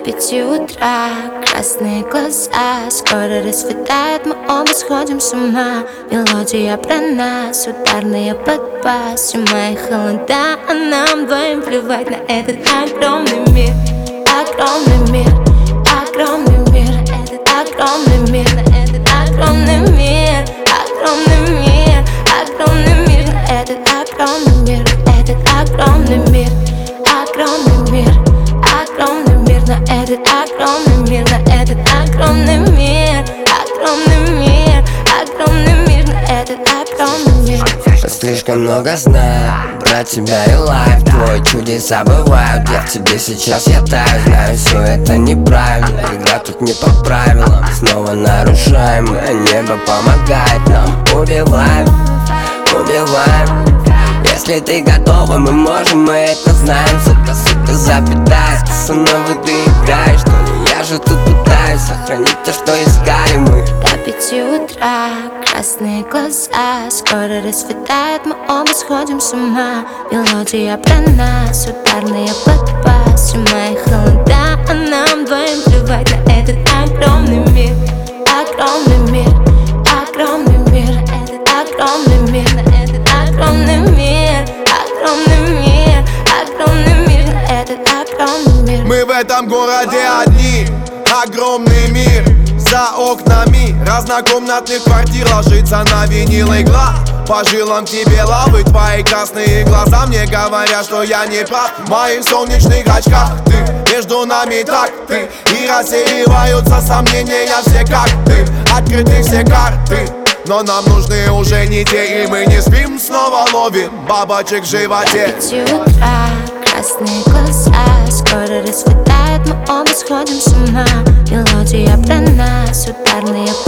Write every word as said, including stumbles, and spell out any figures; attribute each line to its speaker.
Speaker 1: пяти утра, красные глаза, скоро расцветает, мы оба сходим с ума. Мелодия про нас, ударная под бас, все мои холода, а нам двоим плевать на этот огромный мир. Огромный мир, огромный мир, этот огромный мир, на этот огромный мир. Огромный мир, огромный мир, на этот огромный мир, этот огромный мир. Огромный мир, огромный мир, на этот огромный мир, на этот огромный мир. Огромный мир, огромный мир, на этот огромный мир.
Speaker 2: Слишком много знаю про тебя и лайф твой, чудеса бывают, я в тебе сейчас я таю. Знаю, все это неправильно, игра тут не по правилам. Снова нарушаем, а небо помогает нам. Убиваем, убиваем. Если ты готова, мы можем, мы это знаем. Сука, сука, запятая, ты со мной в игры играешь, что ли? Я же тут пытаюсь сохранить то, что искали мы.
Speaker 1: До пяти утра, красные глаза, скоро расцветает, мы оба сходим с ума. Мелодия про нас, ударная под бас, все мои холода, а нам двоим плевать на этот огромный мир. Огромный мир, огромный мир, этот огромный мир, на этот огромный мир. Огромный мир, огромный мир, на этот огромный мир.
Speaker 3: Мы в этом городе одни, огромный мир. За окнами разнокомнатных квартир ложится на винил игла. По жилам тебе лавы твои красные глаза мне говорят, что я не прав. В моих солнечных очках ты, между нами так ты, и рассеиваются сомнения все как ты. Открыты все карты, но нам нужны уже не те, и мы не спим, снова ловим бабочек в животе.
Speaker 1: До пяти утра, красные глаза, скоро расцветает, мы оба сходим с ума. Мелодия про нас, ударная